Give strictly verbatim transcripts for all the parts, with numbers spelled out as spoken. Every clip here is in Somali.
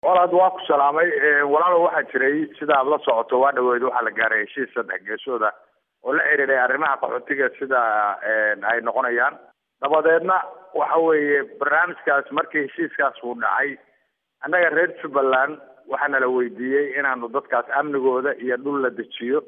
walaad waa ku salaamay walaalo waxaa jiray sida aad la socoto waa dhaweyd waxaa la gaaray heshiis saddex geesooda oo la xiriiray arrimaha qaxootiga sida ay noqonayaan dabadeedna waxa weeye barnaamijkaas markii heshiiskaas uu dhacay annaga reer Jubbaland waxaana la weydiiyey inaanu dadkaas amnigooda iyo dhul la dejiyo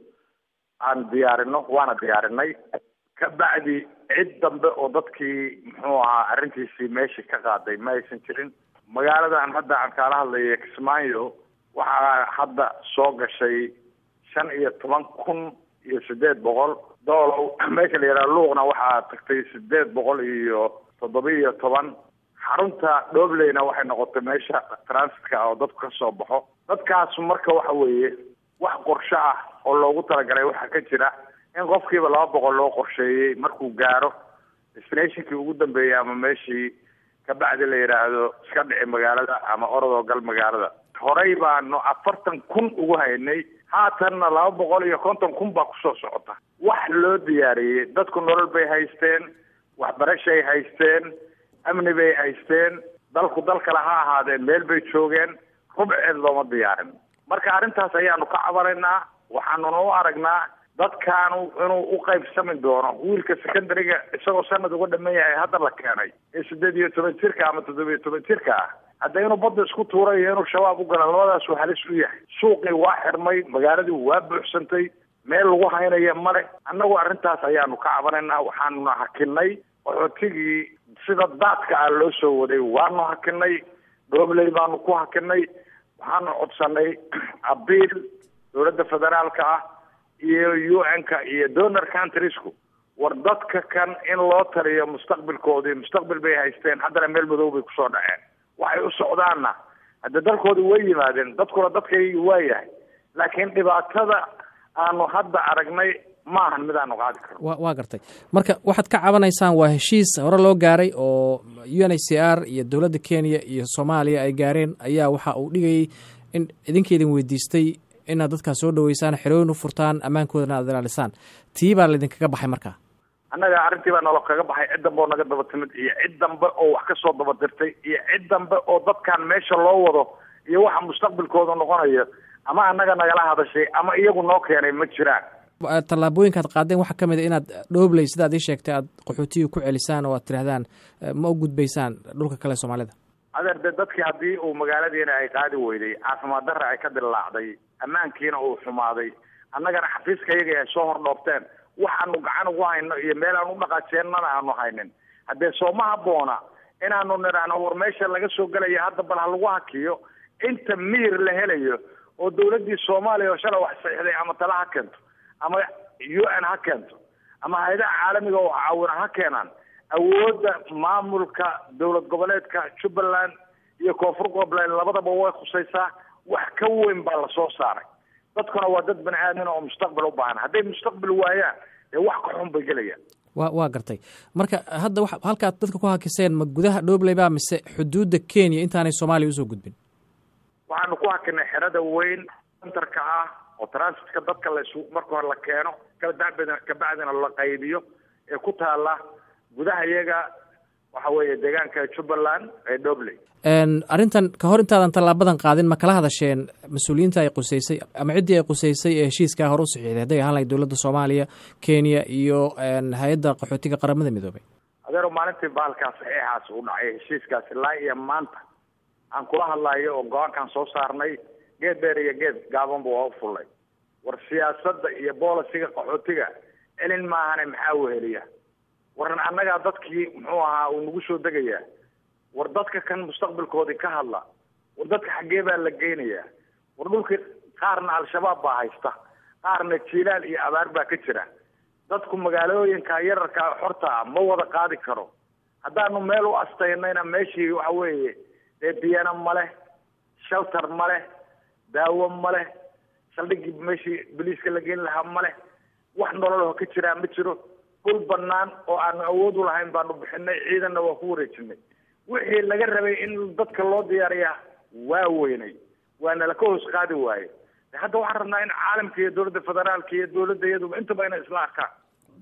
aan diyaarino waana diyaarinay ka bacdi cid dambe oo dadkii muxuu ahaa arrintiisii meeshii ka qaaday ma aysan jirin magaaladan hadda aan kala hadlayo Kismaayo waxaa hadda soo gashay shan iyo toban kun iyo sideed boqol doolar meesha la yiraahdo luuqna waxaa tagtay sideed boqol iyo toddoba iyo toban xarunta Dhobleyna waxay noqotay meesha transitka oo dadku ka soo baxo dadkaas marka waxa weeye wax qorshe ah oo loogu talagalay waxa ka jira in qofkiiba laba boqol loo qorsheeyay markuu gaaro destinationkii ugu dambeeyay ama meeshii ka bacdi la yiraahdo iska dhici magaalada ama orodoo gal magaalada horey baanu afartan kun ugu haynay haatanna laba boqol iyo konton kun baa kusoo socota wax loo diyaariyey dadku nolol bay haysteen waxbarashay haysteen amni bay haysteen dalku dal kale ha ahaadeen meel bay joogeen rubceed looma diyaarin marka arrintaas ayaanu ka cabanaynaa waxaanuna u aragnaa dadkaanu inuu u qaybsami doono wiilka secondary-ga isagoo sanad uga dhaman yahay hadda la keenay ee sideed iyo toban jirka ama toddoba iyo toban jirka ah hadda inuu badda isku tuuray iyo inuu shabaab u gala labadaas uu halis u yahay suuqii waa xirmay magaaladii waa buuxsantay meel lagu haynaya male annagu arrintaas ayaanu ka cabanaynaa waxaanuna hakinay qaxootigii sida daadka ah loo soo waday waanu hakinay Dhobley baanu ku hakinay waxaanu codsanay abiil dowladda federaalka ah iyo U N-ka iyo donor countries-ku war dadka kan in loo tariyo mustaqbalkoodii mustaqbal bay haysteen haddana meel madow bay kusoo dhaceen waxay u socdaanna hadda dalkooda way yimaadeen dadkuna dadkay waayahay laakiin dhibaatada aanu hadda aragnay maahan mid aanu qaadi karno wa waa gartay marka waxaad ka cabanaysaan waa heshiis hore loo gaaray oo U N H C R iyo dowladda Kenya iyo Soomaaliya ay gaareen ayaa waxa uu dhigayay in idinkeedin weydiistay inaad dadkaas soo dhaweysaan xerooyin u furtaan ammaankoodana aad ilaalisaan tii baa laydinkaga baxay markaa annaga arrintii baa nolo kaga baxay cid dambe oo naga daba timid iyo cid dambe oo wax ka soo daba dirtay iyo cid dambe oo dadkan meesha loo wado iyo waxa mustaqbalkooda noqonayo ama annaga nagala hadashay ama iyagu noo keenay ma jiraan tallaabooyinkaad qaadeen waxaa ka mid a inaad Dhobley sidaad ii sheegtay aad qaxootiga ku celisaan oo aad tirahdaan ma u gudbaysaan dhulka kale Soomaalida adeer dadkii haddii uu magaaladiina ay qaadi weyday caafimaad darra ay ka dillaacday ammaankiina uu xumaaday annagana xafiiska iyaga ay soo hordhoofteen waxaanu gacan ugu hayno iyo meel aan u dhaqaajeennana aanu haynin haddee sooma habboona inaanu nidhaahno war meesha laga soo gelaya hadda bal ha lagu hakiyo inta miyir la helayo oo dowladdii Soomaaliya oo shalay wax saxiixday ama tala ha keento ama U N ha keento ama hay'adaha caalamiga oo caawina ha keenaan awoodda maamulka dowlad goboleedka Jubbaland iyo Koonfur Goboleed labadaba way khusaysaa wax ka weyn baa la soo saaray dadkuna waa dad bani aadam oo mustaqbal u baahan hadday mustaqbal waayaan ee wax ka xun bay gelayaan waa waa gartay marka hadda wax halkaad dadka ku hakiseen ma gudaha Dhobley baa mise xuduudda Kenya intaanay Soomaaliya u soo gudbin waxaanu ku hakinay xerada weyn centerka ah oo transitka dadka la isugu marka hore la keeno kala dacbada ka bacdina la qaybiyo ee ku taala gudaha iyaga waxa weeye deegaanka Jubbaland ee Dhobley een arintan ka hor intaadan talaabadan qaadin ma kala hadasheen mas'uuliyiinta ay quseysay ama cidii ay quseysay ee heshiiska hor u saxiixday haday ahaan dowladda Soomaaliya Kenya iyo een hay'adda qaxootiga qaramada midoobay adeero maalintii baalkaas saxiixaas u dhacay heshiiskaas ilaa iyo maanta aan kula hadlayo oo go'aankan soo saarnay geed dheer iyo geed gaaban buu u fulay war siyaasadda iyo boolisiga qaxootiga elin maahane maxaa u heliya waran annaga dadkii muxuu ahaa uu nagu soo degaya war dadka kan mustaqbalkoodii ka hadla war dadka xagee baa la geynayaa war dhulka qaarna al-shabaab baa haysta qaarna jiilaal iyo abaar baa ka jira dadku magaalooyinka yararka xorta ma wada qaadi karo haddaanu meel u astaynayna meeshii waxa weeye ee biyana male shelter male daawo male saldhigii meeshii biliiska la geyn lahaa male wax nolol ka jira ma jiro dhul banaan oo aan awood u lahayn baanu bixinay ciidanna waa ku wareejinay wixii laga rabay in dadka loo diyaariyaa waa weynay waana la ka hoos qaadi waaye hadda waxaan rabnaa in caalamka iyo dowladda federaalka iyo dowladda iyaduba intaba inay isla arkaan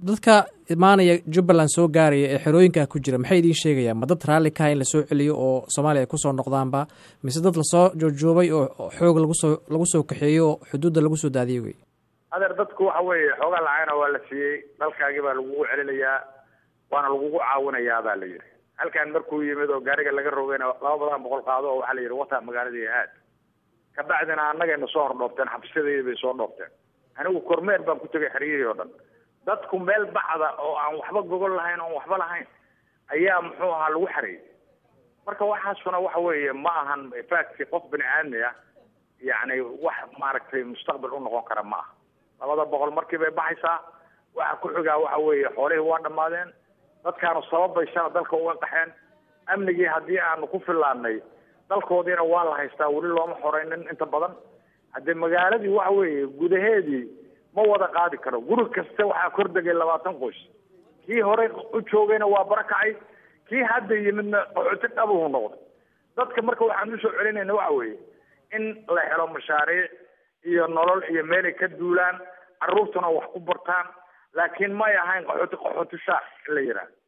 dadka imaanaya Jubbaland soo gaaraya ee xerooyinka ku jira maxay idin sheegayaan ma dad raalli ka in la soo celiyo oo Soomaaliya ku soo noqdaanba mise dad la soo joojobay oo xoog lagu soo lagu soo kaxeeyo xuduudda lagu soo daadiyay adeer dadku waxa weeye xoogaa lacagna waa la siiyey dalkaagii baa lagu celinayaa waana lagu caawinayaa baa la yiri halkan markuu yimid oo gaariga laga rogayna laba badan boqol qaado oo waxa la yiri wata magaaladii aad ka bacdina annagayna soo hordhoofteen xabsiyadeedii bay soo dhoofteen anigu kormeer baan ku tagay xeriyihii oo dhan dadku meel bacda oo aan waxba gogol lahayn oo waxba lahayn ayaa muxuu ahaa lagu xareeyay marka waxaasuna waxa weeye ma ahan faakti qof bini aadmi ah yacni wax maaragtay mustaqbal u noqon kara ma aha labada boqol markii bay baxaysaa waxa ku xigaa waxa weeye xoolihii waa dhammaadeen dadkaanu sababaysana dalka uga qaxeen amnigii haddii aanu ku filaanay dalkoodiina waa la haystaa weli looma xoreynin inta badan haddii magaaladii waxa weeye gudaheedii ma wada qaadi karo guri kasta waxaa kordegay labaatan qoys kii hore u joogayna waa barakacay kii hadda yimidna qaxooti dhabuhu noqday dadka marka waxaan usoo celinayna waxa weeye in la helo mashaariic iyo nolol iyo meelay ka duulaan carruurtuna wax ku bartaan laakiin may ahayn qaxooti qaxooti shaac in la yidhaah